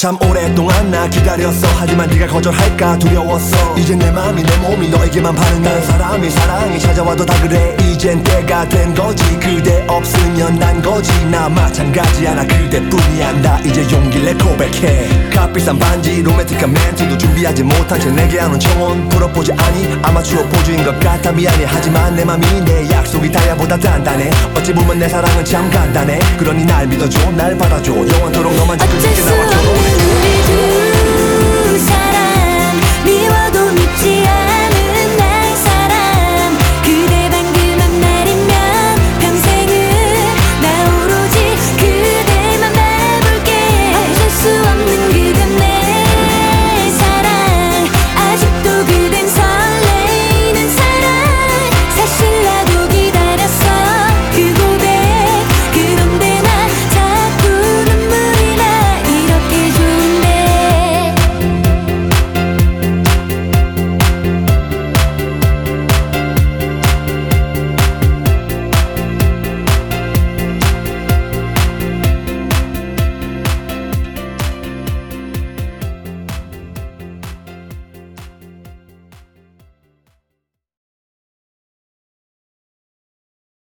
참 오랫동안 나 기다렸어. 하지만 네가 거절할까 두려웠어. 이제 내 맘이 내 몸이 너에게만 반응해. 사람이 사랑이 찾아와도 다 그래. 이젠 때가 된 거지. 그대 없으면 난 거지. 나 마찬가지야. 나 그대뿐이야. 나 이제 용기를 내 고백해. 값비싼 반지 로맨틱한 멘트도 준비하지 못한 채 내게 하는 청혼. 프로포즈 아니 아마추어 포즈인 것 같아. 미안해. 하지만 내 맘이 내 약속이 다이아보다 단단해. 어찌 보면 내 사랑은 참 간단해. 그러니 날 믿어줘 날 받아줘. 영원토록 너만 지켜줄게. 나와 결혼해.